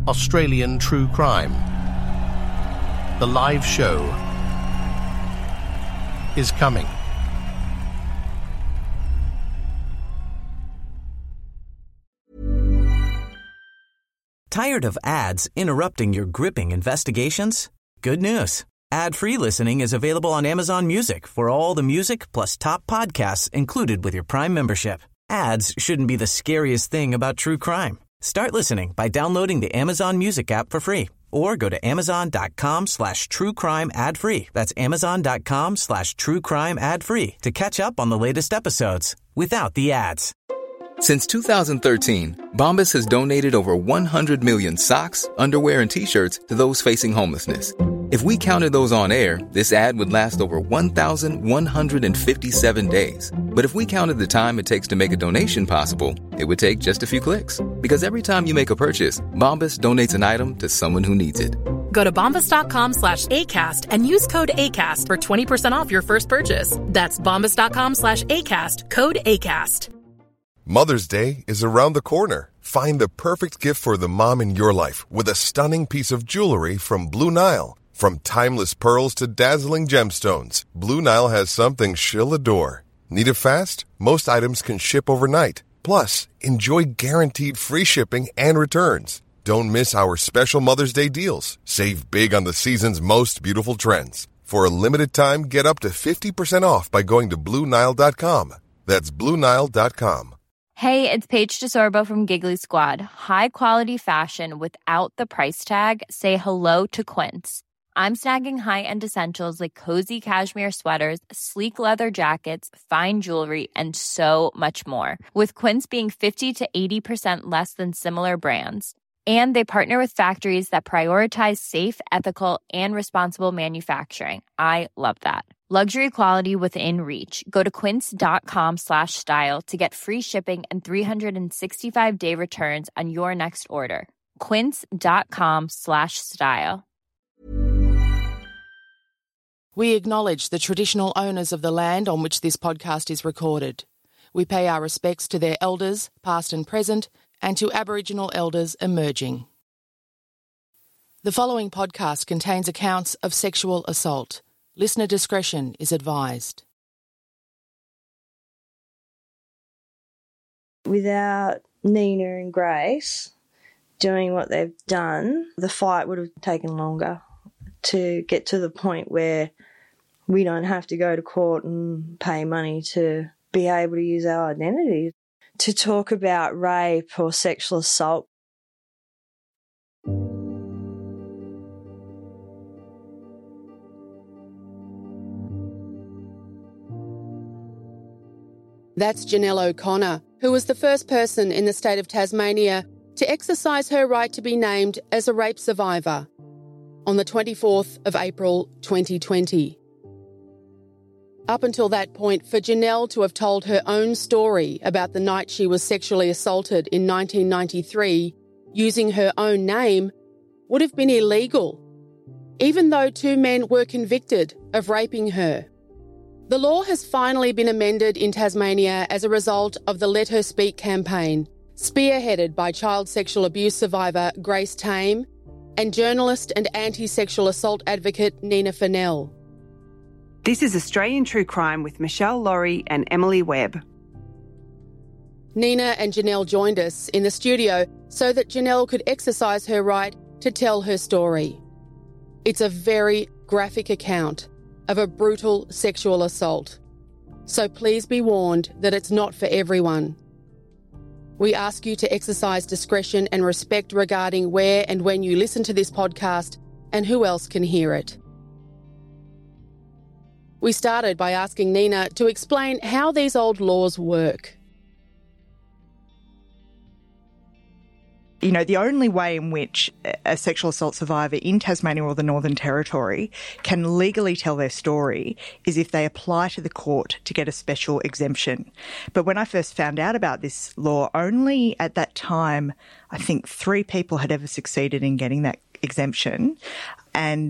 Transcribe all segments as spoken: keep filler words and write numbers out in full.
Australian True Crime. The live show is coming. Tired of ads interrupting your gripping investigations? Good news. Ad-free listening is available on Amazon Music for all the music plus top podcasts included with your Prime membership. Ads shouldn't be the scariest thing about true crime. Start listening by downloading the Amazon Music app for free or go to amazon.com slash true crime ad free. That's amazon.com slash true crime ad free to catch up on the latest episodes without the ads. Since two thousand thirteen, Bombas has donated over one hundred million socks, underwear, and T-shirts to those facing homelessness. If we counted those on air, this ad would last over one thousand one hundred fifty-seven days. But if we counted the time it takes to make a donation possible, it would take just a few clicks. Because every time you make a purchase, Bombas donates an item to someone who needs it. Go to bombas.com slash ACAST and use code ACAST for twenty percent off your first purchase. That's bombas.com slash ACAST, code ACAST. Mother's Day is around the corner. Find the perfect gift for the mom in your life with a stunning piece of jewelry from Blue Nile. From timeless pearls to dazzling gemstones, Blue Nile has something she'll adore. Need it fast? Most items can ship overnight. Plus, enjoy guaranteed free shipping and returns. Don't miss our special Mother's Day deals. Save big on the season's most beautiful trends. For a limited time, get up to fifty percent off by going to Blue Nile dot com. That's Blue Nile dot com. Hey, it's Paige DeSorbo from Giggly Squad. High quality fashion without the price tag. Say hello to Quince. I'm snagging high-end essentials like cozy cashmere sweaters, sleek leather jackets, fine jewelry, and so much more. With Quince being fifty to eighty percent less than similar brands. And they partner with factories that prioritize safe, ethical, and responsible manufacturing. I love that. Luxury quality within reach. Go to quince.com slash style to get free shipping and three sixty-five day returns on your next order. Quince.com slash style. We acknowledge the traditional owners of the land on which this podcast is recorded. We pay our respects to their elders, past and present, and to Aboriginal elders emerging. The following podcast contains accounts of sexual assault. Listener discretion is advised. Without Nina and Grace doing what they've done, the fight would have taken longer to get to the point where we don't have to go to court and pay money to be able to use our identity. To talk about rape or sexual assault. That's Janelle O'Connor, who was the first person in the state of Tasmania to exercise her right to be named as a rape survivor on the twenty-fourth of April twenty twenty. Up until that point, for Janelle to have told her own story about the night she was sexually assaulted in nineteen ninety-three using her own name would have been illegal, even though two men were convicted of raping her. The law has finally been amended in Tasmania as a result of the Let Her Speak campaign, spearheaded by child sexual abuse survivor Grace Tame and journalist and anti-sexual assault advocate Nina Fennell. This is Australian True Crime with Michelle Laurie and Emily Webb. Nina and Janelle joined us in the studio so that Janelle could exercise her right to tell her story. It's a very graphic account of a brutal sexual assault. So please be warned that it's not for everyone. We ask you to exercise discretion and respect regarding where and when you listen to this podcast and who else can hear it. We started by asking Nina to explain how these old laws work. You know, the only way in which a sexual assault survivor in Tasmania or the Northern Territory can legally tell their story is if they apply to the court to get a special exemption. But when I first found out about this law, only at that time, I think three people had ever succeeded in getting that exemption. And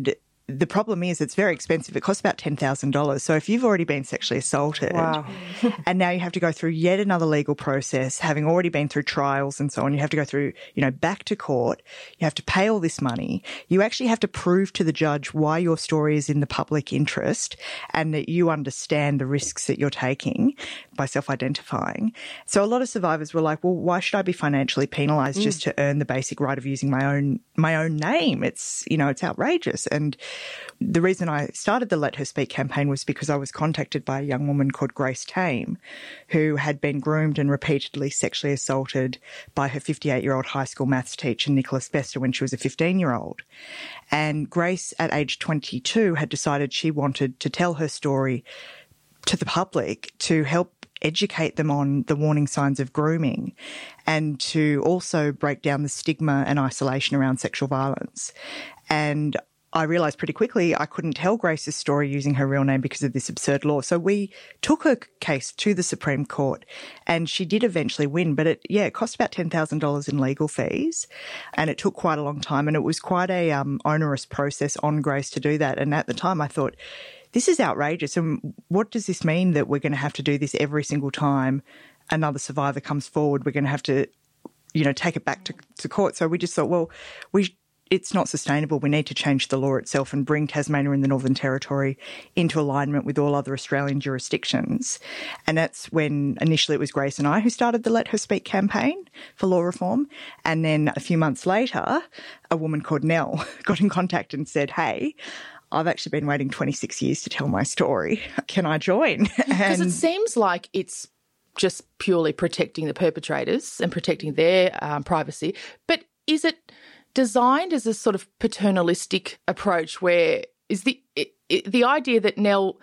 the problem is it's very expensive. It costs about ten thousand dollars. So if you've already been sexually assaulted Wow. and now you have to go through yet another legal process, having already been through trials and so on, you have to go through, you know, back to court, you have to pay all this money. You actually have to prove to the judge why your story is in the public interest and that you understand the risks that you're taking by self-identifying. So a lot of survivors were like, well, why should I be financially penalised mm. just to earn the basic right of using my own my own name? It's, you know, it's outrageous. And the reason I started the Let Her Speak campaign was because I was contacted by a young woman called Grace Tame, who had been groomed and repeatedly sexually assaulted by her fifty-eight-year-old high school maths teacher, Nicholas Bester, when she was a fifteen-year-old. And Grace, at age twenty-two, had decided she wanted to tell her story to the public to help educate them on the warning signs of grooming and to also break down the stigma and isolation around sexual violence. And I realised pretty quickly I couldn't tell Grace's story using her real name because of this absurd law. So we took her case to the Supreme Court and she did eventually win. But it, yeah, it cost about ten thousand dollars in legal fees and it took quite a long time and it was quite a um, onerous process on Grace to do that. And at the time I thought, this is outrageous. And what does this mean that we're going to have to do this every single time another survivor comes forward? We're going to have to, you know, take it back to, to court. So we just thought, well, we it's not sustainable. We need to change the law itself and bring Tasmania and the Northern Territory into alignment with all other Australian jurisdictions. And that's when initially it was Grace and I who started the Let Her Speak campaign for law reform. And then a few months later, a woman called Nell got in contact and said, hey, I've actually been waiting twenty-six years to tell my story. Can I join? Because it seems like it's just purely protecting the perpetrators and protecting their um, privacy. But is it designed as a sort of paternalistic approach where is the it, it, the idea that, Nell,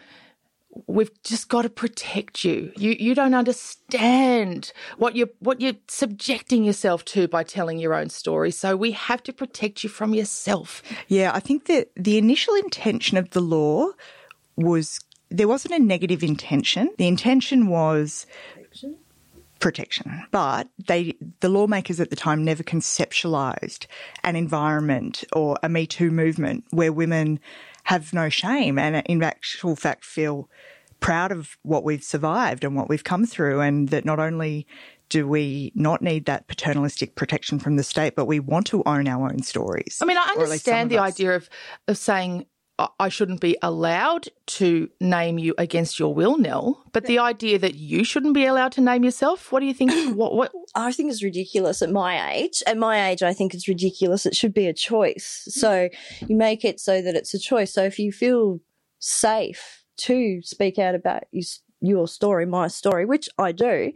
we've just got to protect you. You you don't understand what you're what you're subjecting yourself to by telling your own story. So we have to protect you from yourself. Yeah, I think that the initial intention of the law was there wasn't a negative intention. The intention was protection. protection. But they the lawmakers at the time never conceptualised an environment or a Me Too movement where women have no shame and in actual fact feel proud of what we've survived and what we've come through, and that not only do we not need that paternalistic protection from the state, but we want to own our own stories. I mean, I understand the idea of, of saying I shouldn't be allowed to name you against your will, Nell, but the idea that you shouldn't be allowed to name yourself, what do you think? what, what? I think it's ridiculous at my age. At my age, I think it's ridiculous. It should be a choice. So you make it so that it's a choice. So if you feel safe to speak out about your story, my story, which I do,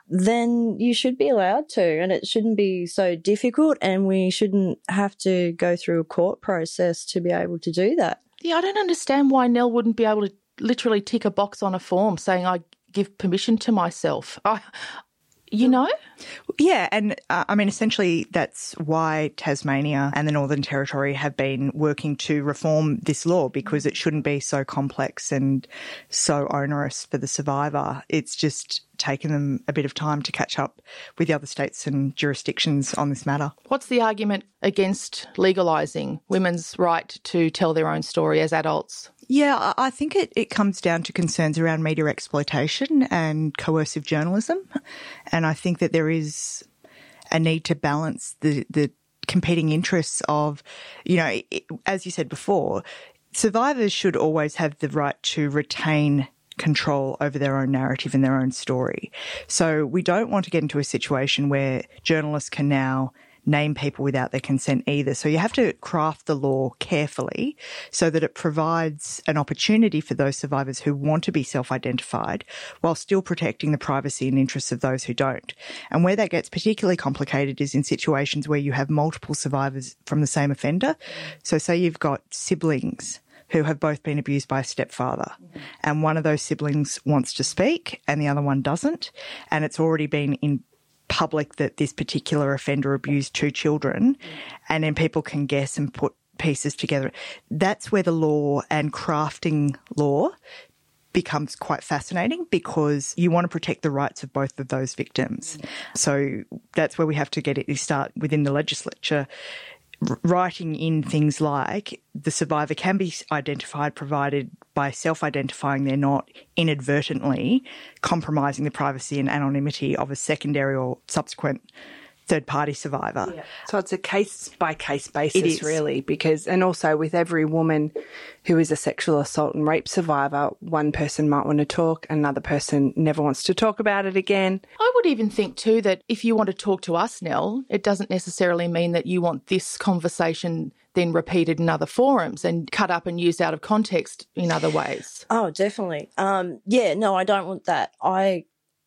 then you should be allowed to, and it shouldn't be so difficult, and we shouldn't have to go through a court process to be able to do that. Yeah, I don't understand why Nell wouldn't be able to literally tick a box on a form saying I give permission to myself. I, you know? Yeah, and uh, I mean, essentially that's why Tasmania and the Northern Territory have been working to reform this law, because it shouldn't be so complex and so onerous for the survivor. It's just taken them a bit of time to catch up with the other states and jurisdictions on this matter. What's the argument against legalising women's right to tell their own story as adults? Yeah, I think it, it comes down to concerns around media exploitation and coercive journalism. And I think that there is a need to balance the, the competing interests of, you know, it, as you said before, survivors should always have the right to retain control over their own narrative and their own story. So we don't want to get into a situation where journalists can now name people without their consent either. So you have to craft the law carefully so that it provides an opportunity for those survivors who want to be self-identified while still protecting the privacy and interests of those who don't. And where that gets particularly complicated is in situations where you have multiple survivors from the same offender. So say you've got siblings who have both been abused by a stepfather, mm-hmm. and one of those siblings wants to speak and the other one doesn't, and it's already been in public that this particular offender abused two children, mm-hmm. and then people can guess and put pieces together. That's where the law and crafting law becomes quite fascinating, because you want to protect the rights of both of those victims. Mm-hmm. So that's where we have to get it. You start within the legislature writing in things like the survivor can be identified provided by self-identifying they're not inadvertently compromising the privacy and anonymity of a secondary or subsequent third-party survivor. Yeah. So it's a case-by-case basis, really, because, and also with every woman who is a sexual assault and rape survivor, one person might want to talk, another person never wants to talk about it again. I would even think too that if you want to talk to us, Nell, it doesn't necessarily mean that you want this conversation then repeated in other forums and cut up and used out of context in other ways. Oh, definitely. Um, yeah, no, I don't want that. I...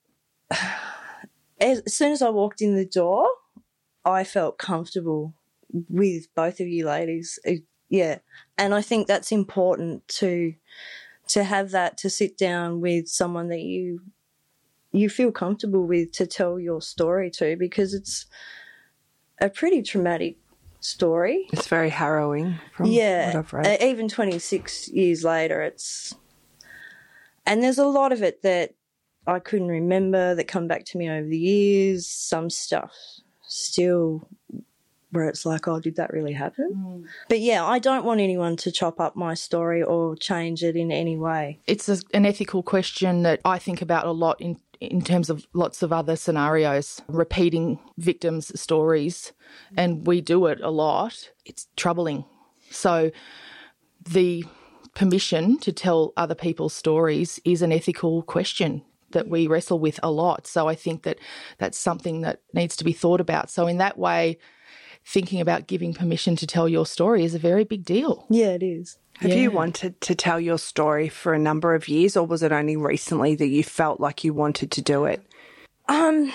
As soon as I walked in the door, I felt comfortable with both of you ladies. It, yeah, and I think that's important to to have that, to sit down with someone that you you feel comfortable with to tell your story to, because it's a pretty traumatic story. It's very harrowing from yeah, what I've read. Uh, even twenty-six years later, it's... And there's a lot of it that I couldn't remember that come back to me over the years. Some stuff still where it's like, oh, did that really happen? Mm. But yeah, I don't want anyone to chop up my story or change it in any way. It's a, an ethical question that I think about a lot in in terms of lots of other scenarios, repeating victims' stories, and we do it a lot. It's troubling. So the permission to tell other people's stories is an ethical question that we wrestle with a lot. So I think that that's something that needs to be thought about. So in that way, thinking about giving permission to tell your story is a very big deal. Yeah, it is. Have yeah. you wanted to tell your story for a number of years, or was it only recently that you felt like you wanted to do it? Um,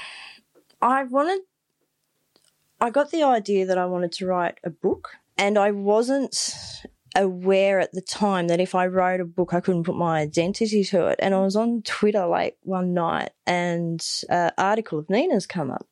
I wanted, I got the idea that I wanted to write a book, and I wasn't aware at the time that if I wrote a book, I couldn't put my identity to it. And I was on Twitter late one night, and an article of Nina's come up,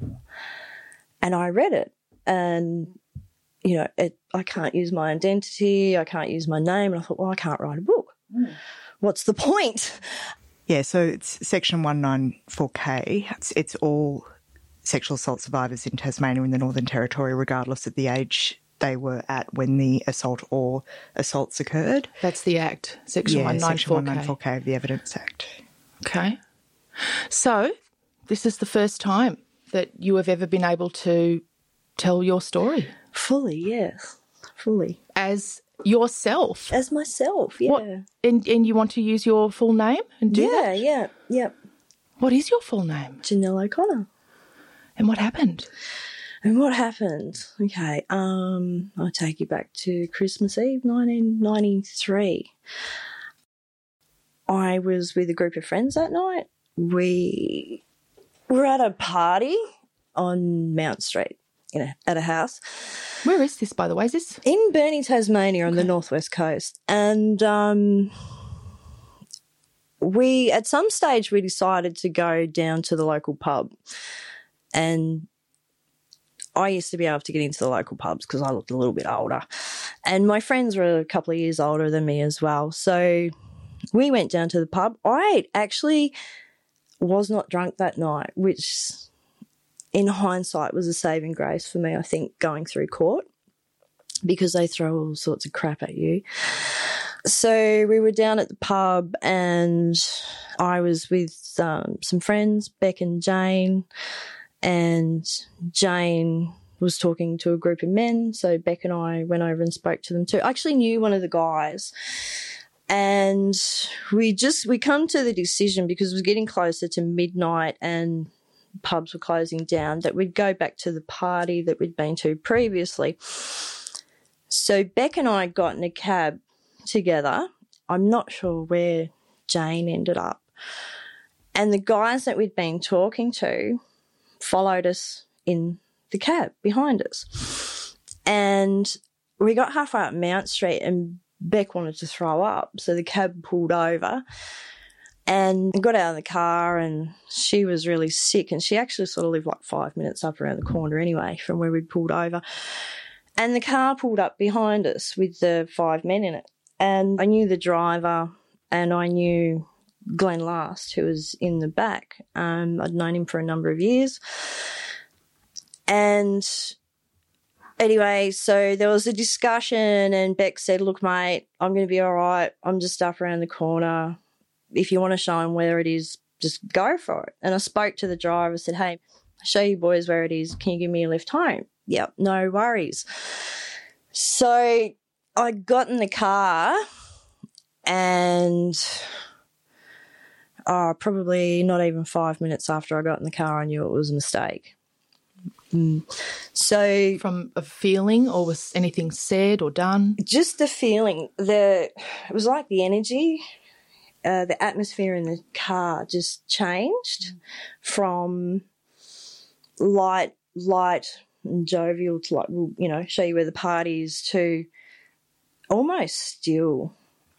and I read it, and you know, it, I can't use my identity, I can't use my name, and I thought, well, I can't write a book. Mm. What's the point? Yeah, so it's Section one ninety-four K. It's, it's all sexual assault survivors in Tasmania and the Northern Territory, regardless of the age they were at when the assault or assaults occurred. That's the Act, Section yeah, one ninety-four K. Section one ninety-four K of the Evidence Act. Okay. So this is the first time that you have ever been able to tell your story? Fully, yes. Fully. As yourself? As myself, yeah. What, and, and you want to use your full name and do yeah, that? Yeah, yeah, yeah. What is your full name? Janelle O'Connor. And what happened? And what happened? Okay, um, I'll take you back to Christmas Eve, nineteen ninety-three. I was with a group of friends that night. We were at a party on Mount Street, you know, at a house. Where is this, by the way? Is this? In Burnie, Tasmania, on okay. the northwest coast. And um, we, at some stage, we decided to go down to the local pub. And I used to be able to get into the local pubs because I looked a little bit older. And my friends were a couple of years older than me as well. So we went down to the pub. I actually was not drunk that night, which in hindsight was a saving grace for me, I think, going through court, because they throw all sorts of crap at you. So we were down at the pub, and I was with um, some friends, Beck and Jane, and Jane was talking to a group of men, so Beck and I went over and spoke to them too. I actually knew one of the guys, and we just, we come to the decision, because it was getting closer to midnight and pubs were closing down, that we'd go back to the party that we'd been to previously. So Beck and I got in a cab together. I'm not sure where Jane ended up. And the guys that we'd been talking to followed us in the cab behind us. And we got halfway up Mount Street and Beck wanted to throw up, so the cab pulled over and got out of the car, and she was really sick, and she actually sort of lived like five minutes up around the corner anyway from where we'd pulled over. And the car pulled up behind us with the five men in it. And I knew the driver, and I knew Glenn Last, who was in the back. Um, I'd known him for a number of years. And anyway, so there was a discussion and Beck said, look, mate, I'm going to be all right. I'm just up around the corner. If you want to show him where it is, just go for it. And I spoke to the driver, said, hey, I'll show you boys where it is. Can you give me a lift home? Yep, no worries. So I got in the car and oh, probably not even five minutes after I got in the car, I knew it was a mistake. Mm. So from a feeling, or was anything said or done? Just the feeling. The it was like the energy, uh, the atmosphere in the car just changed mm. from light, light and jovial to like, you know, show you where the party is, to almost still.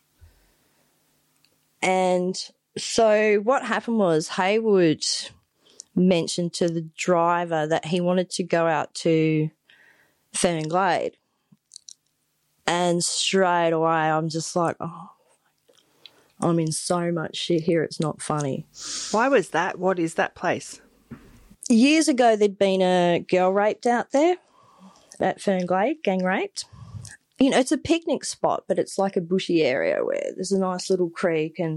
And so what happened was Haywood mentioned to the driver that he wanted to go out to Fernglade. And straight away I'm just like, oh, I'm in so much shit here, it's not funny. Why was that? What is that place? Years ago there'd been a girl raped out there at Fernglade, gang raped. You know, it's a picnic spot, but it's like a bushy area where there's a nice little creek, and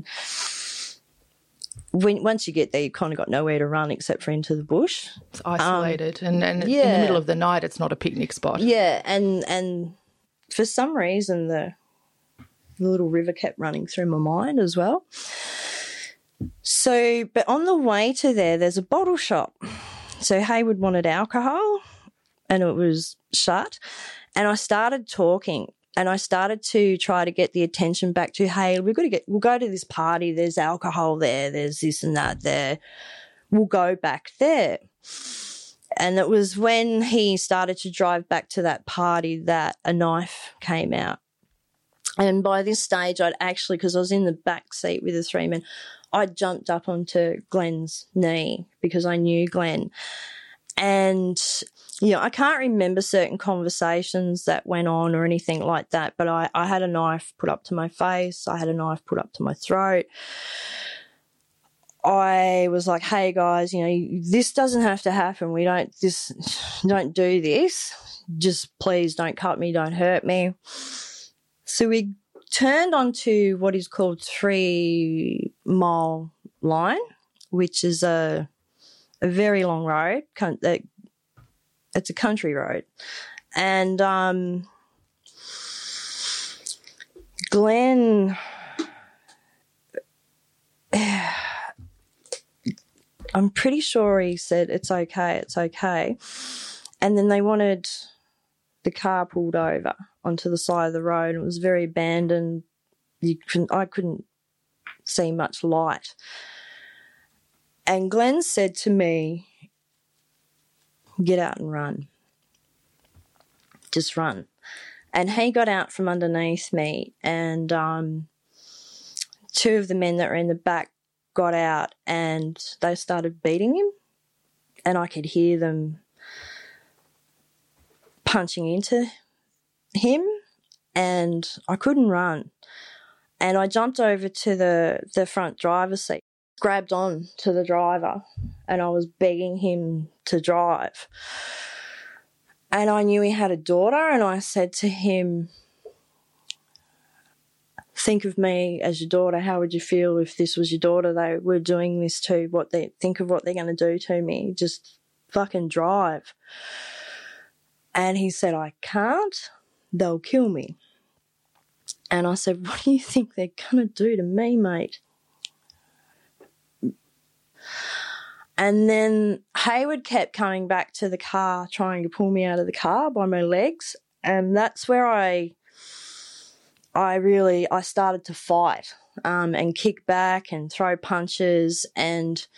when once you get there, you've kind of got nowhere to run except for into the bush. It's isolated, um, and, and yeah. in the middle of the night, it's not a picnic spot. Yeah, and and for some reason, the, the little river kept running through my mind as well. So, but on the way to there, there's a bottle shop. So Haywood wanted alcohol, and it was shut. And I started talking. And I started to try to get the attention back to, hey, we've got to get, we'll go to this party. There's alcohol there. There's this and that there. We'll go back there. And it was when he started to drive back to that party that a knife came out. And by this stage, I'd actually, because I was in the back seat with the three men, I jumped up onto Glenn's knee because I knew Glenn. And, you know, I can't remember certain conversations that went on or anything like that, but I, I had a knife put up to my face. I had a knife put up to my throat. I was like, hey, guys, you know, this doesn't have to happen. We don't, this, don't do this. Just please don't cut me, don't hurt me. So we turned onto what is called Three Mile Line, which is a a very long road. It's a country road. And um, Glenn, I'm pretty sure he said, it's okay, it's okay. And then they wanted the car pulled over onto the side of the road. It was very abandoned. You couldn't, I couldn't see much light. And Glenn said to me, get out and run. Just run. And he got out from underneath me, and um, two of the men that were in the back got out and they started beating him, and I could hear them punching into him, and I couldn't run. And I jumped over to the, the front driver's seat, grabbed on to the driver, and I was begging him to drive. And I knew he had a daughter, and I said to him, think of me as your daughter. How would you feel if this was your daughter they were doing this to? What they think of what they're going to do to me. Just fucking drive. And he said, I can't. They'll kill me. And I said, what do you think they're going to do to me, mate? And then Haywood kept coming back to the car, trying to pull me out of the car by my legs. And that's where I I really, I started to fight um, and kick back and throw punches, and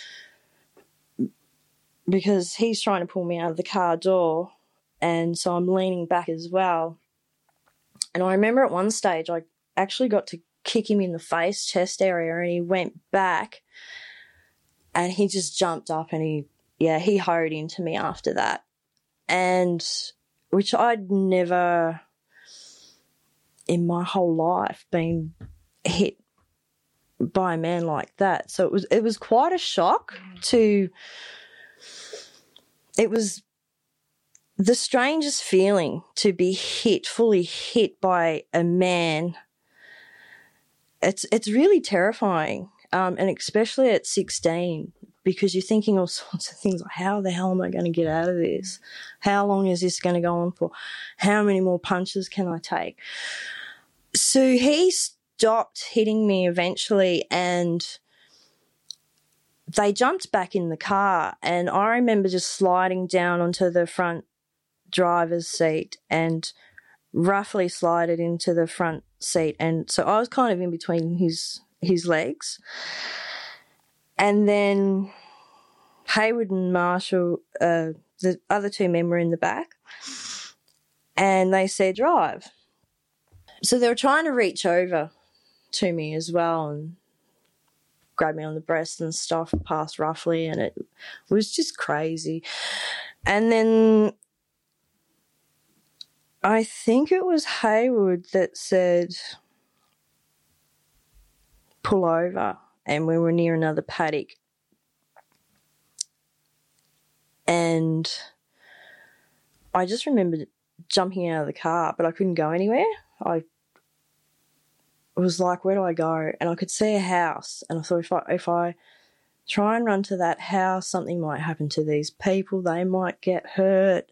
because he's trying to pull me out of the car door, and so I'm leaning back as well. And I remember at one stage I actually got to kick him in the face, chest area, and he went back. And he just jumped up and he, yeah, he hoed into me after that. And which I'd never in my whole life been hit by a man like that. So it was, it was quite a shock to, it was, the strangest feeling to be hit, fully hit by a man, it's it's really terrifying, um, and especially at sixteen, because you're thinking all sorts of things like, how the hell am I going to get out of this? How long is this going to go on for? How many more punches can I take? So he stopped hitting me eventually, and they jumped back in the car, and I remember just sliding down onto the front driver's seat and roughly slided into the front seat. And so I was kind of in between his his legs. And then Hayward and Marshall, uh, the other two men were in the back, and they said, drive. So they were trying to reach over to me as well and grab me on the breast and stuff, past roughly, and it was just crazy. And then I think it was Hayward that said, pull over, and we were near another paddock. And I just remember jumping out of the car, but I couldn't go anywhere. I was like, where do I go? And I could see a house, and I thought, if I, if I try and run to that house, something might happen to these people. They might get hurt.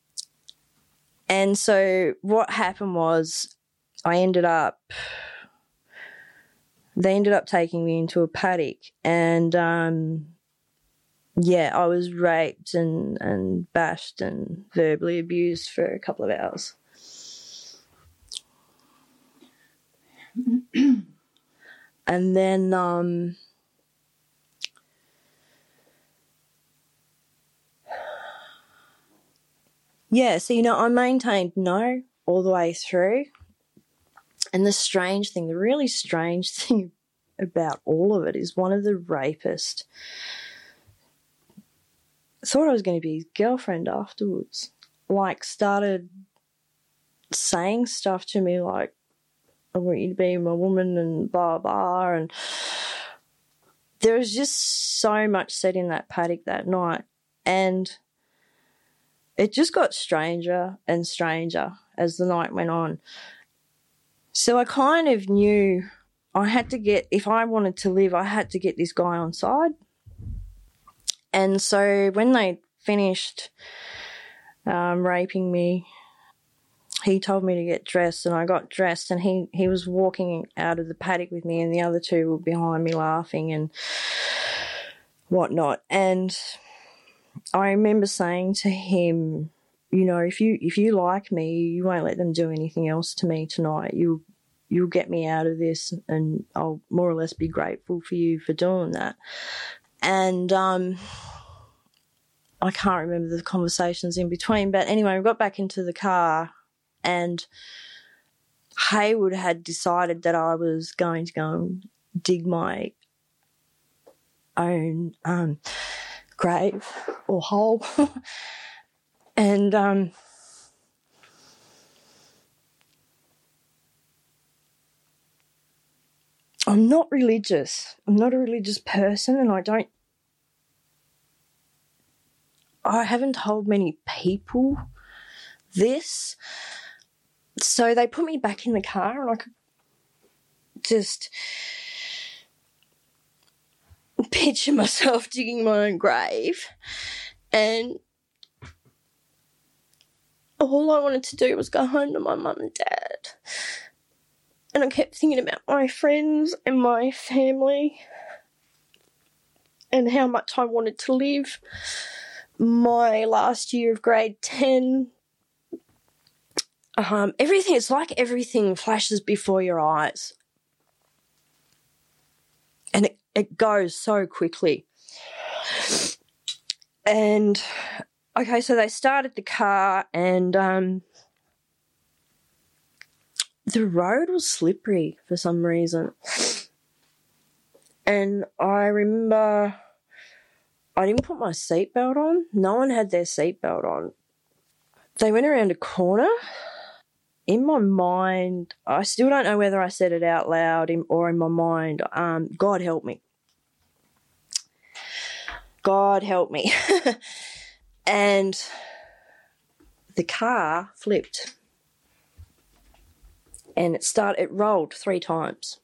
And so what happened was I ended up, they ended up taking me into a paddock, and, um, yeah, I was raped and, and bashed and verbally abused for a couple of hours. And then um, yeah, so, you know, I maintained no all the way through. And the strange thing, the really strange thing about all of it is one of the rapists thought I was going to be his girlfriend afterwards. Like, started saying stuff to me like, I want you to be my woman and blah, blah. And there was just so much said in that paddock that night. And it just got stranger and stranger as the night went on. So I kind of knew I had to get, if I wanted to live, I had to get this guy on side. And so when they finished um, raping me, he told me to get dressed, and I got dressed, and he, he was walking out of the paddock with me, and the other two were behind me laughing and whatnot. And I remember saying to him, you know, if you if you like me, you won't let them do anything else to me tonight. You, you'll get me out of this, and I'll more or less be grateful for you for doing that. And um, I can't remember the conversations in between, but anyway, we got back into the car, and Hayward had decided that I was going to go and dig my own um, grave or hole. and um, I'm not religious. I'm not a religious person, and I don't I haven't told many people this. So they put me back in the car, and I could just picture myself digging my own grave. And all I wanted to do was go home to my mum and dad. And I kept thinking about my friends and my family and how much I wanted to live. My last year of grade ten, um, everything, it's like everything flashes before your eyes. And it, it goes so quickly. And, okay, so they started the car, and um, the road was slippery for some reason. And I remember I didn't put my seatbelt on. No one had their seatbelt on. They went around a corner. In my mind, I still don't know whether I said it out loud in, or in my mind, um, God help me. God help me. And the car flipped and it started, it rolled three times.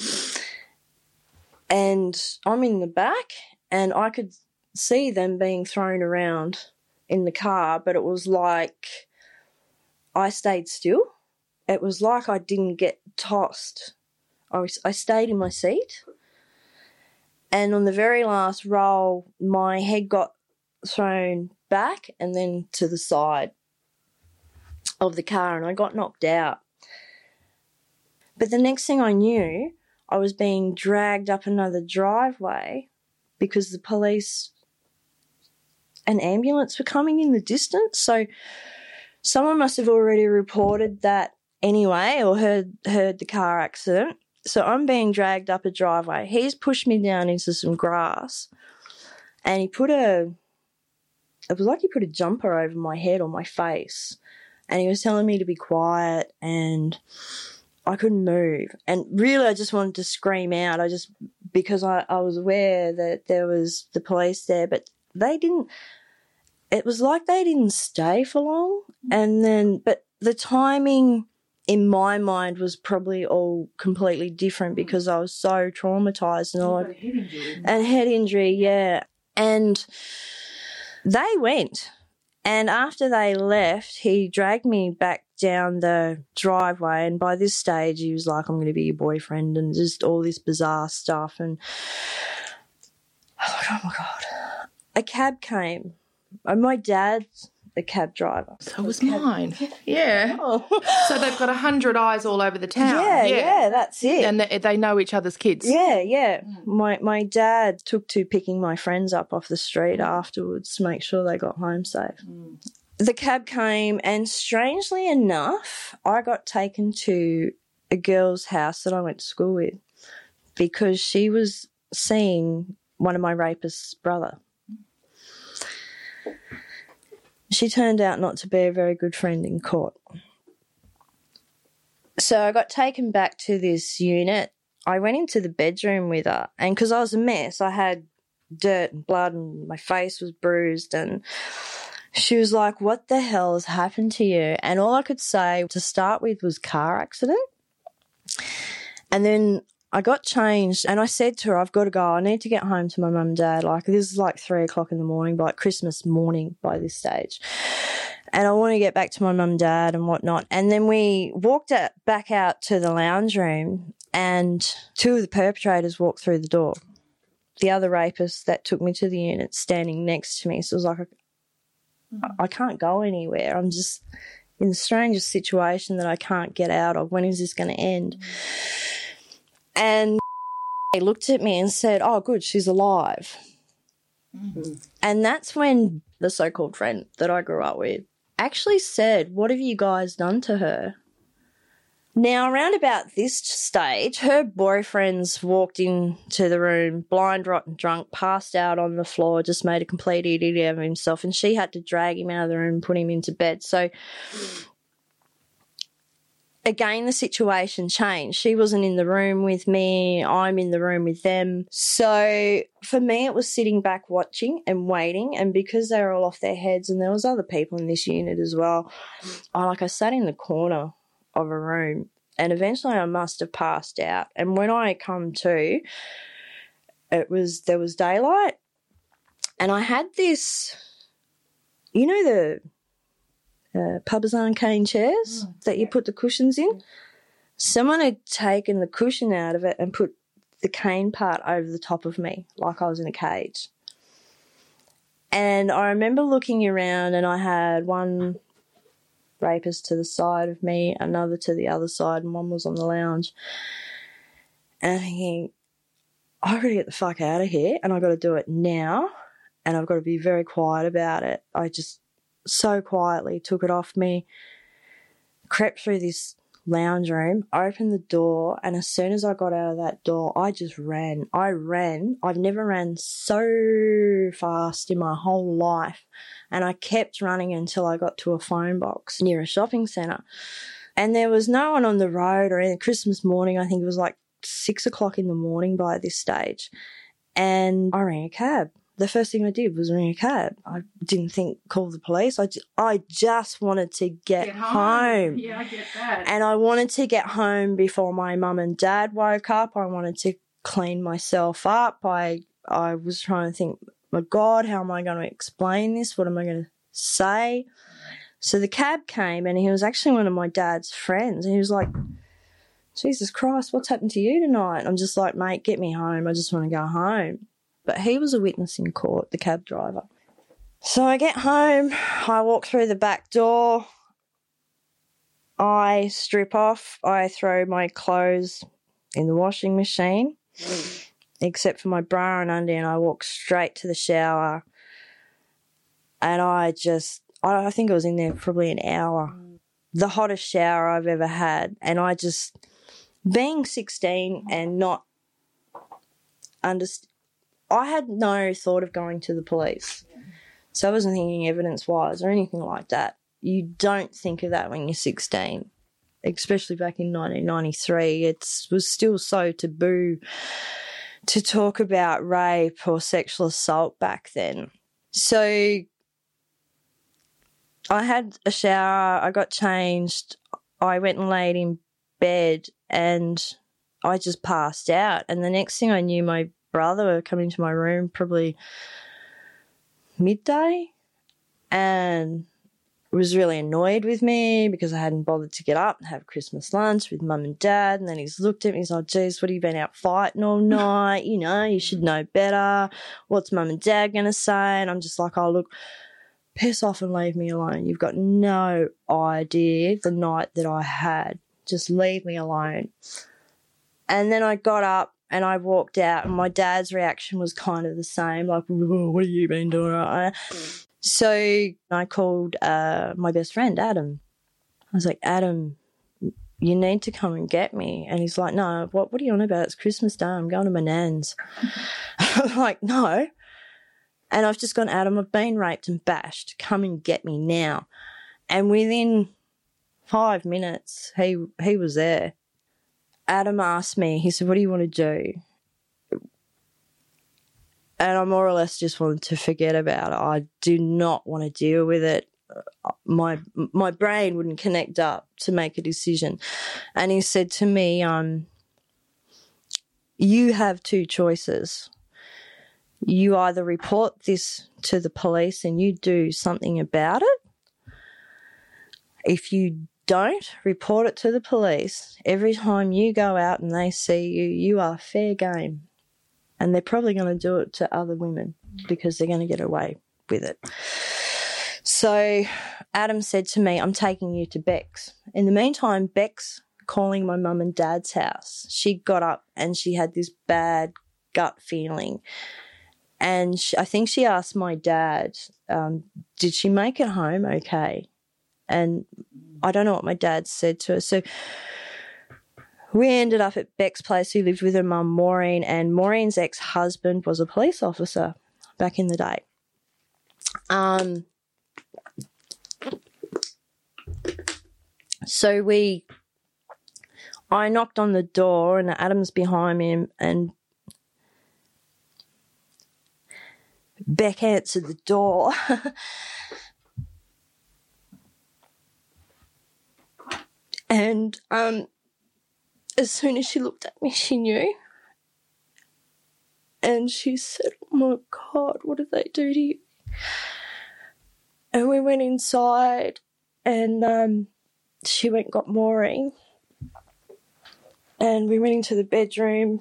And I'm in the back and I could see them being thrown around in the car, but it was like I stayed still. It was like I didn't get tossed. I, was, I stayed in my seat. And on the very last roll, my head got thrown back and then to the side of the car and I got knocked out. But the next thing I knew, I was being dragged up another driveway because the police and ambulance were coming in the distance. So someone must have already reported that anyway or heard heard the car accident. So I'm being dragged up a driveway. He's pushed me down into some grass and he put a, it was like he put a jumper over my head or my face and he was telling me to be quiet and I couldn't move. And really I just wanted to scream out. I just, because I, I was aware that there was the police there, but they didn't, it was like they didn't stay for long. And then, but the timing in my mind was probably all completely different because I was so traumatised and all. Head injury, and head injury, yeah. And they went. And after they left, he dragged me back down the driveway. And by this stage, he was like, I'm going to be your boyfriend and just all this bizarre stuff. And I was like, oh, my God. A cab came. And my dad's a cab driver. So was mine. Yeah. Oh. So they've got a hundred eyes all over the town. Yeah, yeah, yeah, that's it. And they, they know each other's kids. Yeah, yeah. My my dad took to picking my friends up off the street afterwards to make sure they got home safe. Mm. The cab came and strangely enough, I got taken to a girl's house that I went to school with because she was seeing one of my rapist's brother. She turned out not to be a very good friend in court. So I got taken back to this unit. I went into the bedroom with her, and because I was a mess, I had dirt and blood and my face was bruised, and she was like, what the hell has happened to you? And all I could say to start with was car accident. And then I got changed and I said to her, I've got to go. I need to get home to my mum and dad. Like, this is like three o'clock in the morning, like Christmas morning by this stage. And I want to get back to my mum and dad and whatnot. And then we walked out, back out to the lounge room and two of the perpetrators walked through the door. The other rapist that took me to the unit standing next to me. So it was like, I, I can't go anywhere. I'm just in the strangest situation that I can't get out of. When is this going to end? And he looked at me and said, oh, good, she's alive. Mm-hmm. And that's when the so-called friend that I grew up with actually said, what have you guys done to her? Now, around about this stage, her boyfriends walked into the room, blind, rotten, drunk, passed out on the floor, just made a complete idiot of himself, and she had to drag him out of the room and put him into bed. So again, the situation changed. She wasn't in the room with me. I'm in the room with them. So for me, it was sitting back watching and waiting. And because they were all off their heads and there was other people in this unit as well, I like I sat in the corner of a room and eventually I must have passed out. And when I come to, it was there was daylight and I had this, you know, the Uh, Parmesan cane chairs oh, that you put the cushions in. Someone had taken the cushion out of it and put the cane part over the top of me like I was in a cage. And I remember looking around and I had one rapist to the side of me, another to the other side, and one was on the lounge. And I'm thinking, I've got to get the fuck out of here and I've got to do it now and I've got to be very quiet about it. I just so quietly took it off me, crept through this lounge room, opened the door, and as soon as I got out of that door, I just ran. I ran. I've never ran so fast in my whole life, and I kept running until I got to a phone box near a shopping centre. And there was no one on the road or any Christmas morning. I think it was like six o'clock in the morning by this stage, and I rang a cab. the first thing I did was ring a cab. I didn't think call the police. I, just, I just wanted to get, Get home. home. Yeah, I get that. And I wanted to get home before my mum and dad woke up. I wanted to clean myself up. I I was trying to think, my God, how am I going to explain this? What am I going to say? So the cab came, and he was actually one of my dad's friends. And he was like, Jesus Christ, what's happened to you tonight? I'm just like, mate, get me home. I just want to go home. But he was a witness in court, the cab driver. So I get home. I walk through the back door. I strip off. I throw my clothes in the washing machine, mm. except for my bra and undie, and I walk straight to the shower. And I just, I think I was in there probably an hour. Mm. The hottest shower I've ever had. And I just, being sixteen and not understand, I had no thought of going to the police. Yeah. So I wasn't thinking evidence-wise or anything like that. You don't think of that when you're sixteen, especially back in nineteen ninety-three. It was still so taboo to talk about rape or sexual assault back then. So I had a shower, I got changed, I went and laid in bed, and I just passed out. And the next thing I knew, my brother came into my room probably midday and was really annoyed with me because I hadn't bothered to get up and have Christmas lunch with mum and dad. And then he's looked at me, he's like, geez, what have you been out fighting all night? You know, you should know better. What's mum and dad going to say? And I'm just like, oh, look, piss off and leave me alone. You've got no idea the night that I had. Just leave me alone. And then I got up and I walked out, and my dad's reaction was kind of the same, like, what have you been doing? Mm. So I called uh, my best friend, Adam. I was like, Adam, you need to come and get me. And he's like, no, what, what are you on about? It's Christmas Day. I'm going to my nan's. I'm like, no. And I've just gone, Adam, I've been raped and bashed. Come and get me now. And within five minutes, he he was there. Adam asked me, he said, what do you want to do? And I more or less just wanted to forget about it. I do not want to deal with it. My my brain wouldn't connect up to make a decision. And he said to me, um, you have two choices. You either report this to the police and you do something about it. If you don't report it to the police, every time you go out and they see you, you are fair game. And they're probably going to do it to other women because they're going to get away with it. So Adam said to me, I'm taking you to Beck's. In the meantime, Beck's calling my mum and dad's house. She got up and she had this bad gut feeling. And she, I think she asked my dad, um, did she make it home okay? And I don't know what my dad said to her. So we ended up at Beck's place. Who lived with her mum, Maureen, and Maureen's ex-husband was a police officer back in the day. Um, so we, I knocked on the door and Adam's behind me, and Beck answered the door. And um, as soon as she looked at me, she knew. And she said, oh, my God, what did they do to you? And we went inside and um, she went and got Maureen. And we went into the bedroom.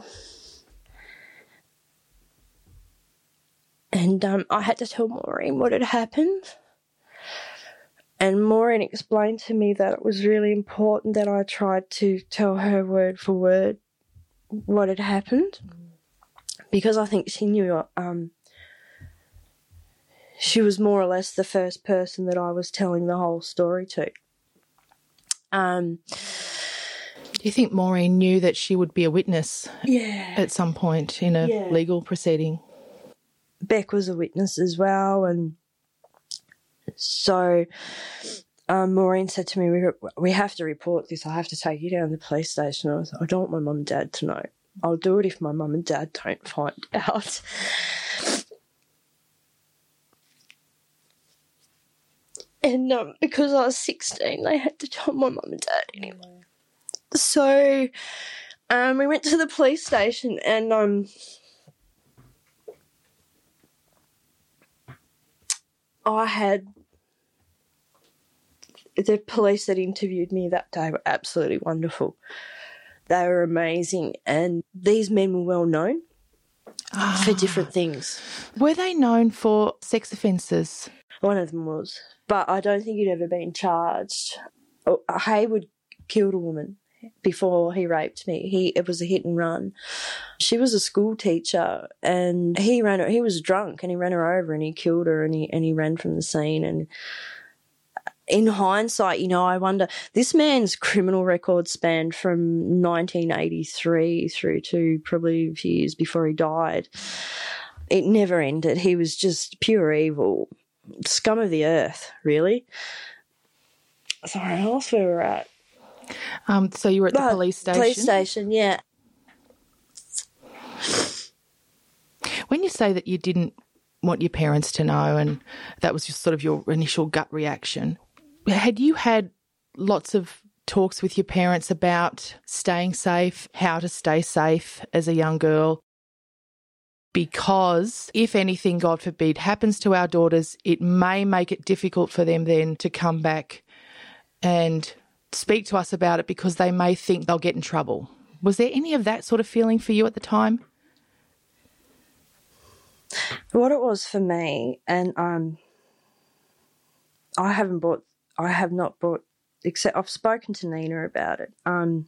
And um, I had to tell Maureen what had happened. And Maureen explained to me that it was really important that I tried to tell her word for word what had happened, because I think she knew um, she was more or less the first person that I was telling the whole story to. Um, Do you think Maureen knew that she would be a witness yeah. at some point in a yeah. legal proceeding? Beck was a witness as well, and so um, Maureen said to me, we, we have to report this. I have to take you down to the police station. I was like, I don't want my mum and dad to know. I'll do it if my mum and dad don't find out. And um, because I was sixteen, they had to tell my mum and dad anyway. So um, we went to the police station and um, I had the police that interviewed me that day were absolutely wonderful. They were amazing, and these men were well known oh. for different things. Were they known for sex offences? One of them was, but I don't think he'd ever been charged. Haywood killed a woman before he raped me. He it was a hit and run. She was a school teacher, and he ran her. He was drunk, and he ran her over, and he killed her, and he and he ran from the scene. And in hindsight, you know, I wonder, this man's criminal record spanned from nineteen eighty-three through to probably a few years before he died. It never ended. He was just pure evil, scum of the earth, really. Sorry, I lost where we're at. Um, so you were at the but, police station? Police station, yeah. When you say that you didn't want your parents to know and that was just sort of your initial gut reaction, had you had lots of talks with your parents about staying safe, how to stay safe as a young girl? Because if anything, God forbid, happens to our daughters, it may make it difficult for them then to come back and speak to us about it because they may think they'll get in trouble. Was there any of that sort of feeling for you at the time? What it was for me, and um, I haven't brought, I have not brought, except I've spoken to Nina about it. Um,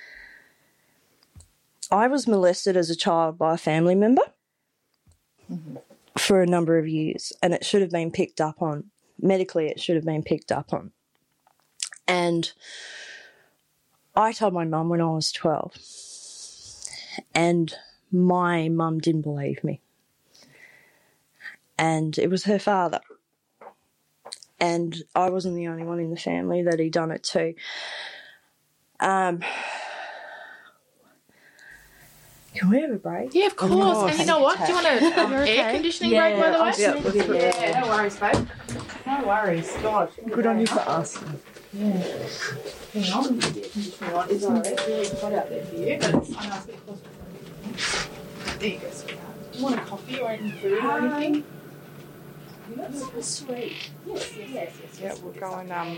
I was molested as a child by a family member mm-hmm. for a number of years, and it should have been picked up on. Medically, it should have been picked up on. And I told my mum when I was twelve, and my mum didn't believe me. And it was her father. And I wasn't the only one in the family that he'd done it to. Um, can we have a break? Yeah, of course. Oh, and you know what? Do you want a um, air okay? conditioning yeah, break, by the way? Yeah, yeah, yeah, no worries, babe. No worries. God. Good on you for asking. Yeah. Hang on. It's really hot out there for you, but it's, I know it's a bit close. There you go, sweetheart. Do you want a coffee or any food or anything? That's so sweet. Yes, yes, yes, yes. Yeah, we'll go and um.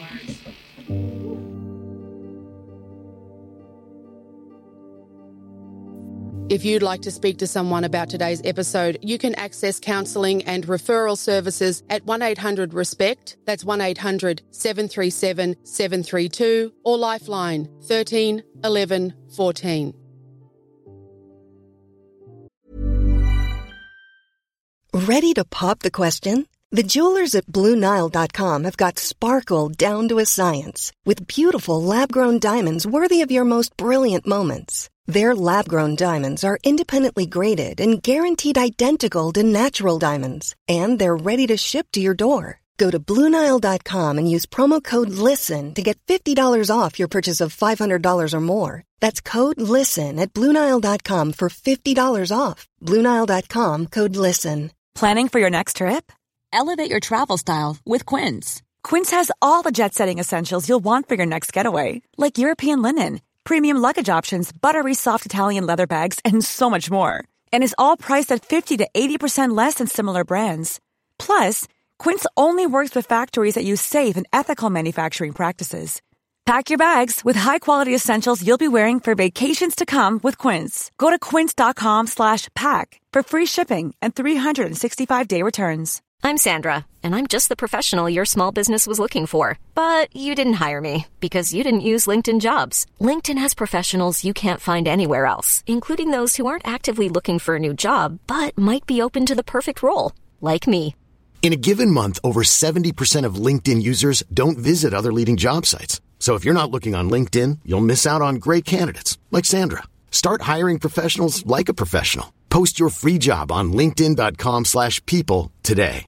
If you'd like to speak to someone about today's episode, you can access counselling and referral services at one eight hundred RESPECT, that's one eight hundred seven three seven seven three two, or Lifeline thirteen eleven fourteen. Ready to pop the question? The jewelers at Blue Nile dot com have got sparkle down to a science with beautiful lab-grown diamonds worthy of your most brilliant moments. Their lab-grown diamonds are independently graded and guaranteed identical to natural diamonds, and they're ready to ship to your door. Go to Blue Nile dot com and use promo code LISTEN to get fifty dollars off your purchase of five hundred dollars or more. That's code LISTEN at Blue Nile dot com for fifty dollars off. Blue Nile dot com, code LISTEN. Planning for your next trip? Elevate your travel style with Quince. Quince has all the jet-setting essentials you'll want for your next getaway, like European linen, premium luggage options, buttery soft Italian leather bags, and so much more. And is all priced at fifty to eighty percent less than similar brands. Plus, Quince only works with factories that use safe and ethical manufacturing practices. Pack your bags with high-quality essentials you'll be wearing for vacations to come with Quince. Go to quince.com slash pack for free shipping and three sixty-five day returns. I'm Sandra, and I'm just the professional your small business was looking for. But you didn't hire me because you didn't use LinkedIn Jobs. LinkedIn has professionals you can't find anywhere else, including those who aren't actively looking for a new job, but might be open to the perfect role, like me. In a given month, over seventy percent of LinkedIn users don't visit other leading job sites. So if you're not looking on LinkedIn, you'll miss out on great candidates like Sandra. Start hiring professionals like a professional. Post your free job on linkedin.com slash people today.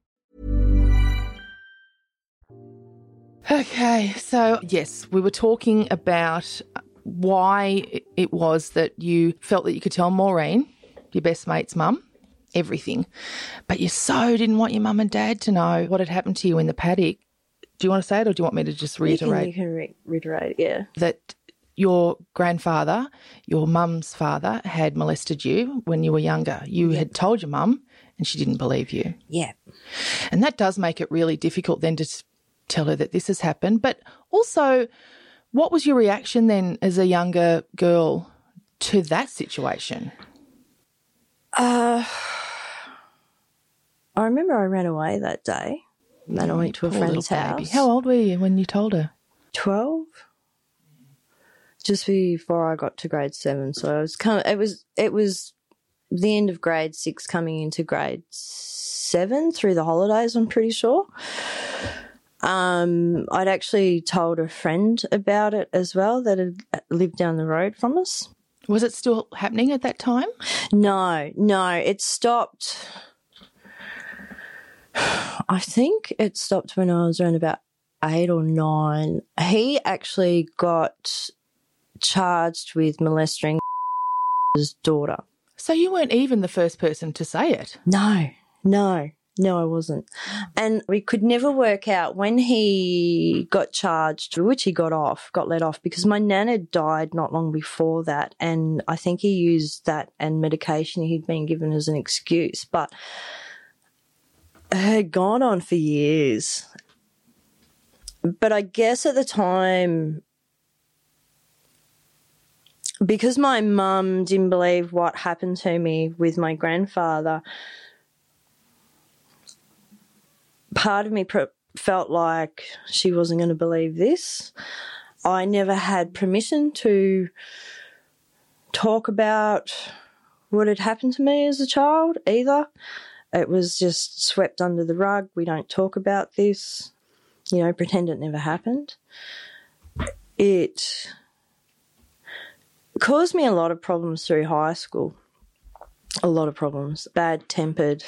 Okay, so yes, we were talking about why it was that you felt that you could tell Maureen, your best mate's mum, everything, but you so didn't want your mum and dad to know what had happened to you in the paddock. Do you want to say it or do you want me to just reiterate? You can, you can re- reiterate, yeah. That your grandfather, your mum's father, had molested you when you were younger. You yep. had told your mum and she didn't believe you. Yeah. And that does make it really difficult then to tell her that this has happened. But also, what was your reaction then as a younger girl to that situation? Uh, I remember I ran away that day and I went to a friend's house. How old were you when you told her? twelve. Just before I got to grade seven. So it was kind of, it was it was the end of grade six coming into grade seven through the holidays, I'm pretty sure. Um, I'd actually told a friend about it as well that had lived down the road from us. Was it still happening at that time? No, no, it stopped. I think it stopped when I was around about eight or nine. He actually got charged with molesting his daughter. So you weren't even the first person to say it? No, no. No, I wasn't. And we could never work out when he got charged, which he got off, got let off, because my nan had died not long before that, and I think he used that and medication he'd been given as an excuse. But it had gone on for years. But I guess at the time, because my mum didn't believe what happened to me with my grandfather, part of me pro- felt like she wasn't going to believe this. I never had permission to talk about what had happened to me as a child either. It was just swept under the rug. We don't talk about this. You know, pretend it never happened. It caused me a lot of problems through high school. A lot of problems. Bad-tempered,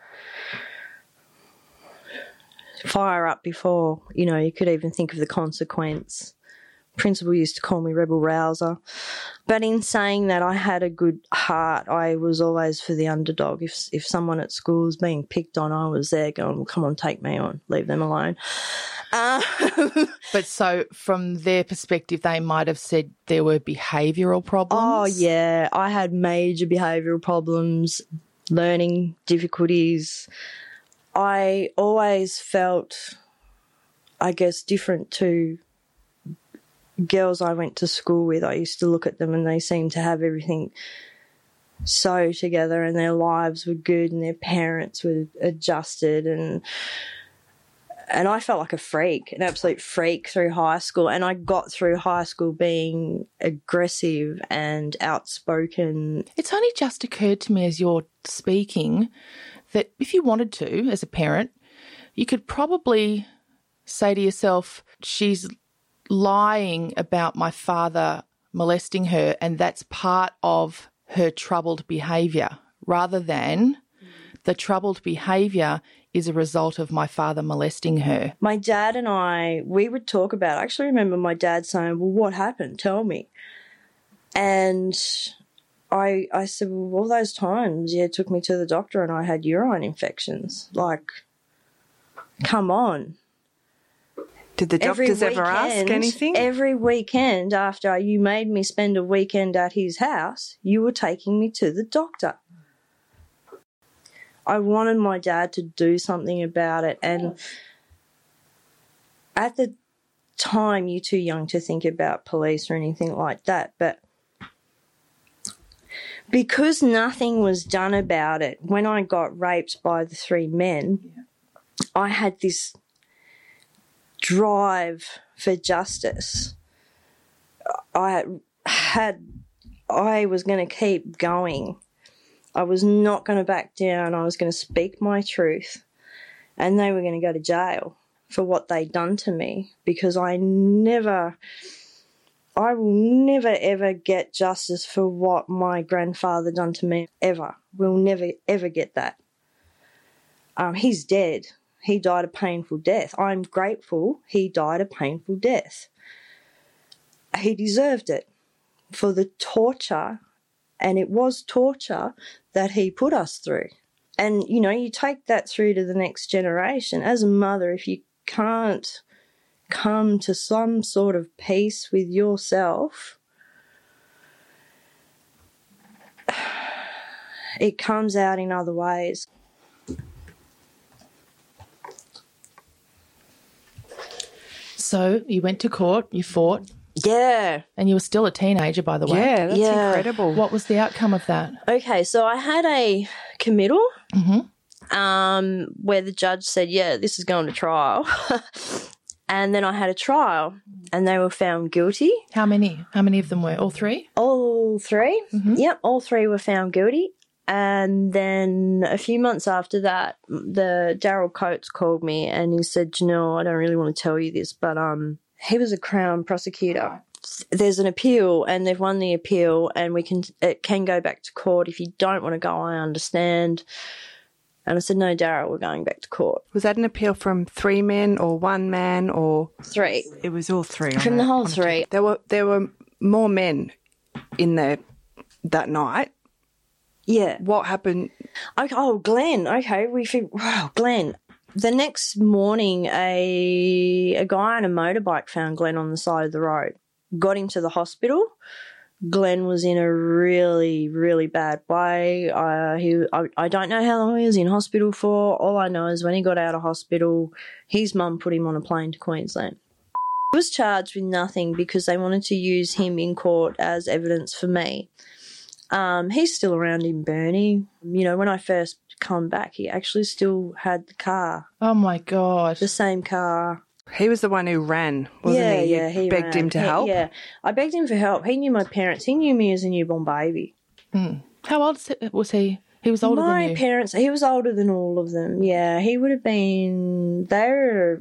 fire up before, you know, you could even think of the consequence. Principal used to call me Rebel Rouser. But in saying that, I had a good heart. I was always for the underdog. If if someone at school was being picked on, I was there going, well, come on, take me on, leave them alone. Uh, but so from their perspective, they might have said there were behavioural problems? Oh, yeah. I had major behavioural problems, learning difficulties. I always felt, I guess, different to girls I went to school with. I used to look at them and they seemed to have everything so together and their lives were good and their parents were adjusted, and and I felt like a freak, an absolute freak through high school. And I got through high school being aggressive and outspoken. It's only just occurred to me as you're speaking that if you wanted to, as a parent, you could probably say to yourself, she's lying about my father molesting her and that's part of her troubled behaviour, rather than the troubled behaviour is a result of my father molesting her. My dad and I, we would talk about it. I actually remember my dad saying, well, what happened? Tell me. And I I said, well, all those times, yeah, took me to the doctor and I had urine infections. Like, come on. Did the doctors every ever weekend, ask anything? Every weekend after you made me spend a weekend at his house, you were taking me to the doctor. I wanted my dad to do something about it. And at the time, you're too young to think about police or anything like that. But because nothing was done about it, when I got raped by the three men, yeah. I had this drive for justice. I had, I was going to keep going. I was not going to back down. I was going to speak my truth, and they were going to go to jail for what they'd done to me, because I never, I will never ever get justice for what my grandfather done to me, ever. We'll never ever get that. Um, he's dead. He died a painful death. I'm grateful he died a painful death. He deserved it for the torture, and it was torture that he put us through. And, you know, you take that through to the next generation. As a mother, if you can't come to some sort of peace with yourself, it comes out in other ways. So you went to court, you fought. Yeah. And you were still a teenager, by the way. Yeah, that's Yeah. incredible. What was the outcome of that? Okay, so I had a committal Mm-hmm. um, where the judge said, yeah, this is going to trial. And then I had a trial and they were found guilty. How many? How many of them were? All three? All three. Mm-hmm. Yep, all three were found guilty. And then a few months after that, the Daryl Coates called me and he said, Janelle, I don't really want to tell you this, but um, he was a Crown prosecutor. There's an appeal and they've won the appeal and we can it can go back to court. If you don't want to go, I understand. And I said, no, Daryl, we're going back to court. Was that an appeal from three men or one man or Three. It was all three. From the whole three. There were there were more men in there that night. Yeah. What happened? Okay, oh, Glenn. Okay, we fig- wow, Glenn. The next morning, a a guy on a motorbike found Glenn on the side of the road. Got him to the hospital. Glenn was in a really, really bad way. Uh, he, I, I don't know how long he was in hospital for. All I know is when he got out of hospital, his mum put him on a plane to Queensland. He was charged with nothing because they wanted to use him in court as evidence for me. Um, he's still around in Burnie. You know, when I first come back, he actually still had the car. Oh, my God. The same car. He was the one who ran, wasn't yeah, he? You Yeah, he begged ran. him to He- help? Yeah, I begged him for help. He knew my parents. He knew me as a newborn baby. Mm. How old was he? He was older my than you. My parents, he was older than all of them. Yeah, he would have been, they were,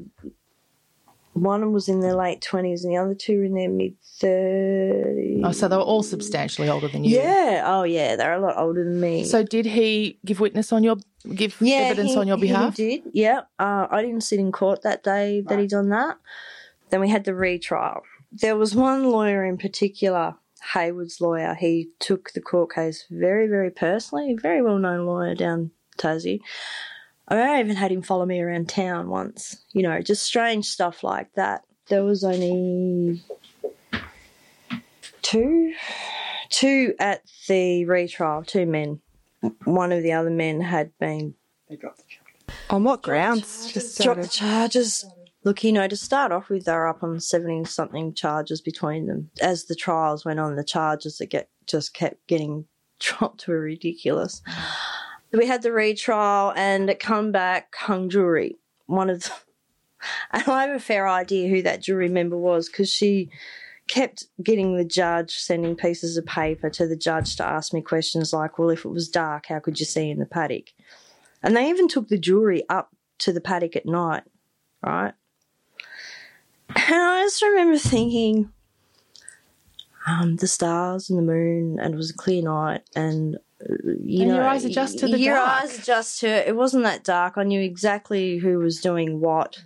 one was in their late twenties and the other two were in their mid-thirties. Oh, so they were all substantially older than you. Yeah, oh yeah, they're a lot older than me. So did he give witness on your, give yeah, evidence he, on your behalf? He did, yeah. Uh, I didn't sit in court that day that he done that. Then we had the retrial. There was one lawyer in particular, Hayward's lawyer. He took the court case very, very personally, a very well-known lawyer down Tassie. I even had him follow me around town once, you know, just strange stuff like that. There was only two, two at the retrial, two men. One of the other men had been... They dropped the charges. On what grounds? Just dropped the charges. Look, you know, to start off with, they were up on seventy-something charges between them. As the trials went on, the charges that get just kept getting dropped were ridiculous. We had the retrial and it come back hung jury. One of the, and I have a fair idea who that jury member was because she kept getting the judge sending pieces of paper to the judge to ask me questions like, well, if it was dark, how could you see in the paddock? And they even took the jury up to the paddock at night, right? And I just remember thinking, um, the stars and the moon, and it was a clear night, and you and know, your eyes adjust to the your dark. eyes adjust to it. It wasn't that dark. I knew exactly who was doing what.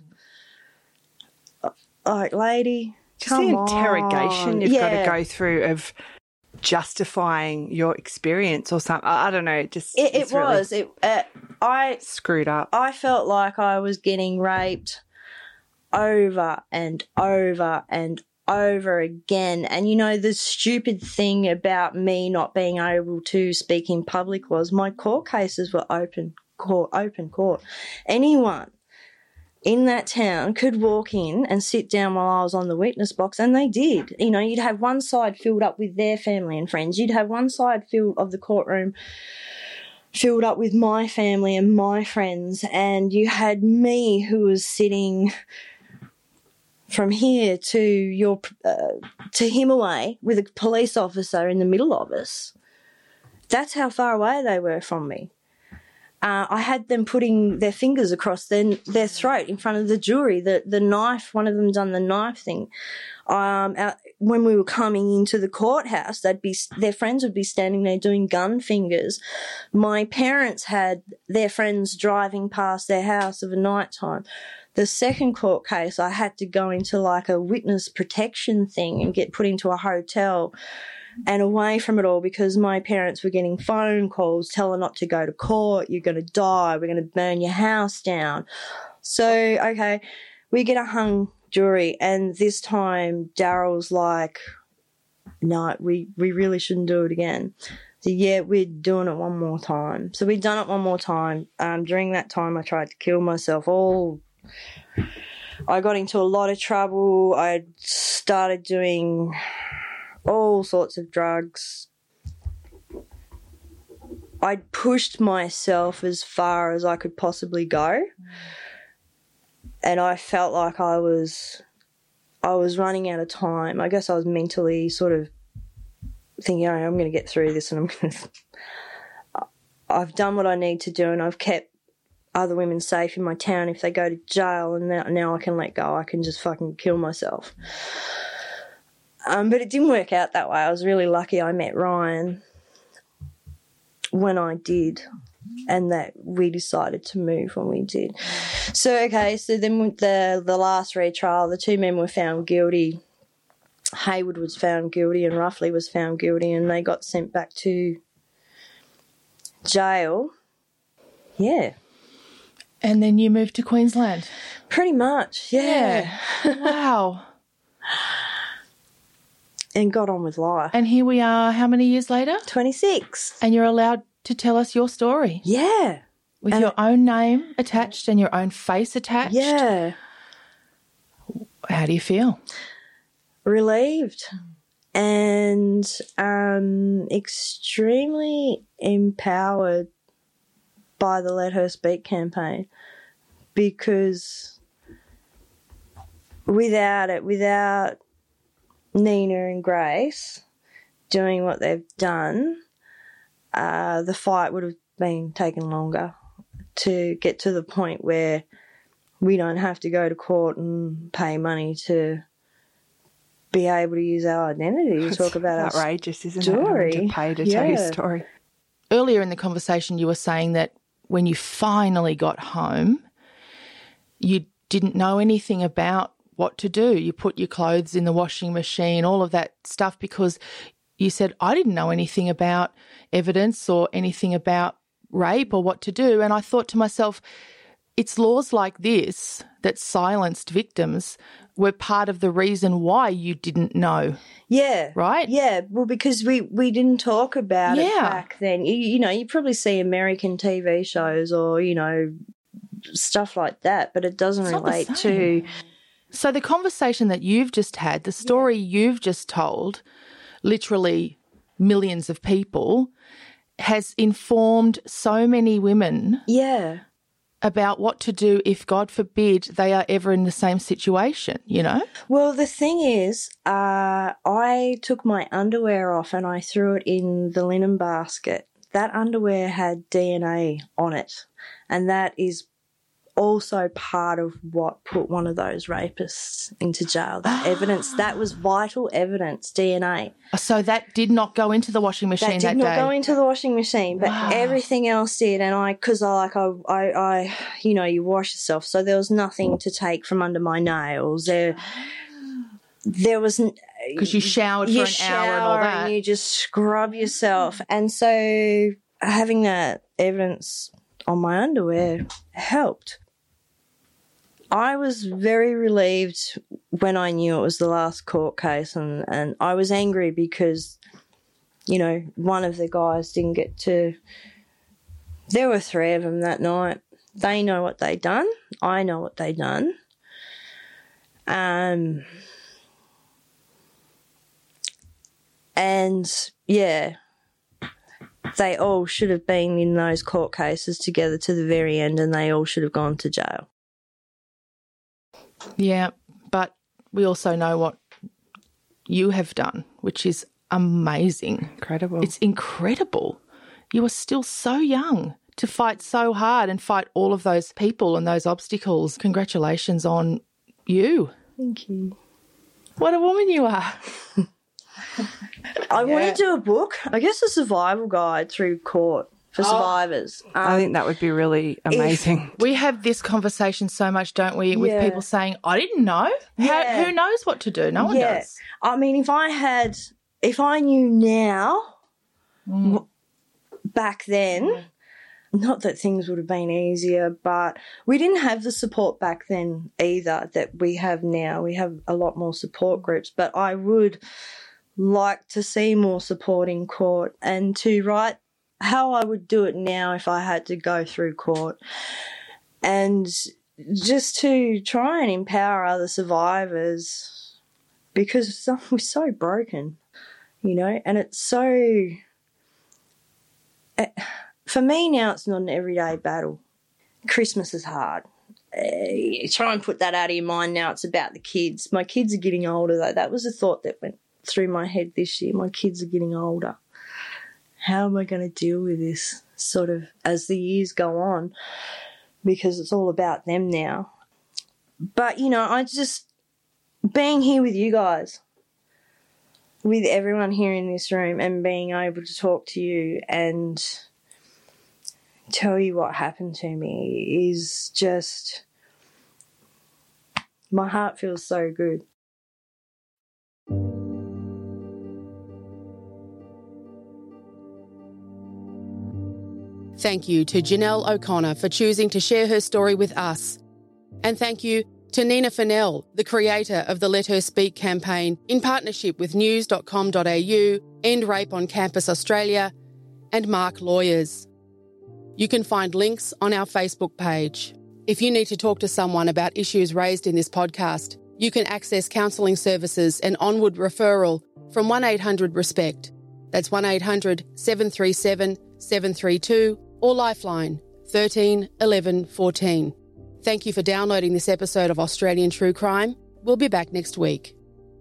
Like, lady, Just come the interrogation on. you've Yeah. got to go through of justifying your experience or something. I I don't know. It just It, it it's really was. It. Uh, I screwed up. I felt like I was getting raped over and over and over again. And, you know, the stupid thing about me not being able to speak in public was my court cases were open court, open court. Anyone in that town could walk in and sit down while I was on the witness box, and they did. You know, you'd have one side filled up with their family and friends. You'd have one side filled of the courtroom filled up with my family and my friends, and you had me who was sitting from here to your uh, to Himaway with a police officer in the middle of us. That's how far away they were from me. Uh, I had them putting their fingers across their, their throat in front of the jury. The the knife, one of them done the knife thing. Um, out, when we were coming into the courthouse, they'd be their friends would be standing there doing gun fingers. My parents had their friends driving past their house of a night time. The second court case, I had to go into like a witness protection thing and get put into a hotel and away from it all because my parents were getting phone calls telling not to go to court. You're going to die. We're going to burn your house down. So, okay, we get a hung jury. And this time Daryl's like, no, we, we really shouldn't do it again. So, yeah, we're doing it one more time. So we'd done it one more time. Um, during that time, I tried to kill myself. All I got into a lot of trouble. I started doing all sorts of drugs. I pushed myself as far as I could possibly go. And I felt like I was, I was running out of time. I guess I was mentally sort of thinking, oh, I'm going to get through this, and I'm going to. I've done what I need to do, and I've kept other women safe in my town. If they go to jail, and now, now I can let go, I can just fucking kill myself. Um, but it didn't work out that way. I was really lucky I met Ryan when I did, and that we decided to move when we did. So, okay, so then the the last retrial, the two men were found guilty. Hayward was found guilty and Ruffley was found guilty, and they got sent back to jail. Yeah. And then you moved to Queensland? Pretty much, yeah. yeah. Wow. And got on with life. And here we are, how many years later? twenty-six. And you're allowed to tell us your story. Yeah. With and your own name attached and your own face attached. Yeah. How do you feel? Relieved and um, extremely empowered by the Let Her Speak campaign, because without it, without Nina and Grace doing what they've done, uh, the fight would have been taken longer to get to the point where we don't have to go to court and pay money to be able to use our identity to talk about our outrageous, isn't story. it? Having to pay to yeah. tell your story. Earlier in the conversation, you were saying that when you finally got home, you didn't know anything about what to do. You put your clothes in the washing machine, all of that stuff, because you said, I didn't know anything about evidence or anything about rape or what to do. And I thought to myself, it's laws like this that silenced victims were part of the reason why you didn't know. Yeah. Right? Yeah. Well, because we, we didn't talk about yeah. it back then. You, you know, you probably see American T V shows or, you know, stuff like that, but it doesn't it's relate to. So the conversation that you've just had, the story yeah. you've just told, literally millions of people, has informed so many women. Yeah. About what to do if, God forbid, they are ever in the same situation, you know? Well, the thing is, uh, I took my underwear off and I threw it in the linen basket. That underwear had D N A on it, and that is also part of what put one of those rapists into jail. That evidence, that was vital evidence, D N A. So that did not go into the washing machine that, that day? That did not day. go into the washing machine, but wow. everything else did. And I, because I like, I, I, I, you know, you wash yourself, so there was nothing to take from under my nails. There, there wasn't. Because you showered for an shower hour and all that. And you just scrub yourself. And so having that evidence on my underwear helped. I was very relieved when I knew it was the last court case, and, and I was angry because, you know, one of the guys didn't get to... There were three of them that night. They know what they done. I know what they done. Um, and, yeah, they all should have been in those court cases together to the very end, and they all should have gone to jail. Yeah, but we also know what you have done, which is amazing. Incredible. It's incredible. You are still so young to fight so hard and fight all of those people and those obstacles. Congratulations on you. Thank you. What a woman you are. I yeah. want to do a book. I guess a survival guide through court. For survivors. Oh, um, I think that would be really amazing. We have this conversation so much, don't we, with yeah. people saying, I didn't know. Yeah. How, who knows what to do? No one yeah. does. I mean, if I had, if I knew now, mm. back then, Not that things would have been easier, but we didn't have the support back then either that we have now. We have a lot more support groups, but I would like to see more support in court and to write how I would do it now if I had to go through court, and just to try and empower other survivors, because we're so broken, you know, and it's so... For me now, it's not an everyday battle. Christmas is hard. Uh, try and put that out of your mind now. It's about the kids. My kids are getting older, though. That was a thought that went through my head this year. My kids are getting older. How am I going to deal with this sort of as the years go on? Because it's all about them now. But, you know, I just... Being here with you guys, with everyone here in this room, and being able to talk to you and tell you what happened to me is just, my heart feels so good. Thank you to Janelle O'Connor for choosing to share her story with us. And thank you to Nina Fennell, the creator of the Let Her Speak campaign, in partnership with news dot com dot a u, End Rape on Campus Australia, and Mark Lawyers. You can find links on our Facebook page. If you need to talk to someone about issues raised in this podcast, you can access counselling services and onward referral from one eight hundred RESPECT. That's one eight hundred seven three seven seven three two or Lifeline thirteen eleven fourteen. Thank you for downloading this episode of Australian True Crime. We'll be back next week.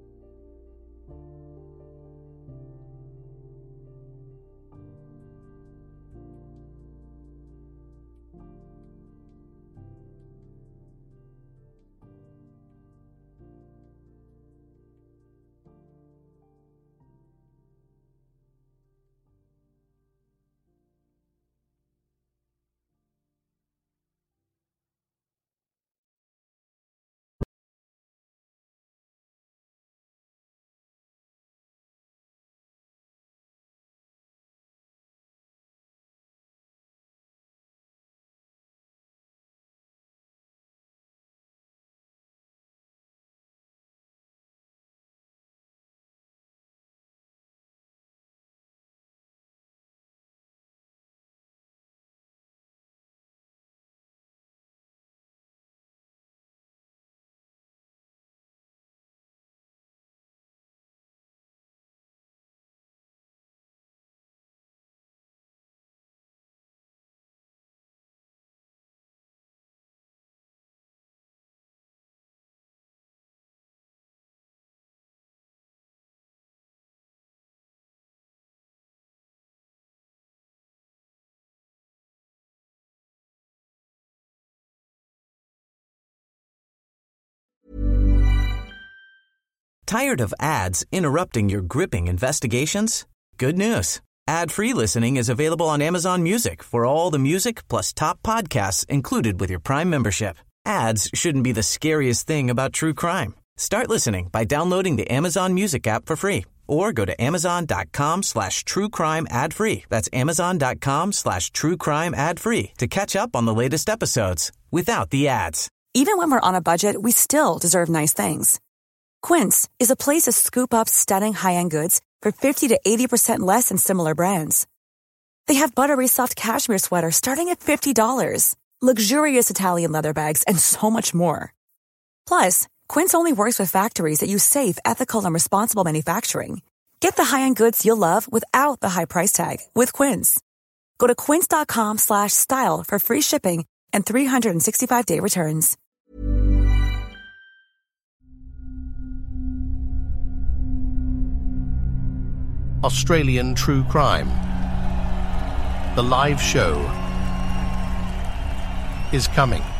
Tired of ads interrupting your gripping investigations? Good news. Ad-free listening is available on Amazon Music for all the music plus top podcasts included with your Prime membership. Ads shouldn't be the scariest thing about true crime. Start listening by downloading the Amazon Music app for free or go to amazon.com slash true crime ad free. That's amazon.com slash true crime ad free to catch up on the latest episodes without the ads. Even when we're on a budget, we still deserve nice things. Quince is a place to scoop up stunning high-end goods for fifty to eighty percent less than similar brands. They have buttery soft cashmere sweaters starting at fifty dollars, luxurious Italian leather bags, and so much more. Plus, Quince only works with factories that use safe, ethical, and responsible manufacturing. Get the high-end goods you'll love without the high price tag with Quince. Go to quince.com slash style for free shipping and three sixty-five day returns. Australian True Crime. The live show is coming.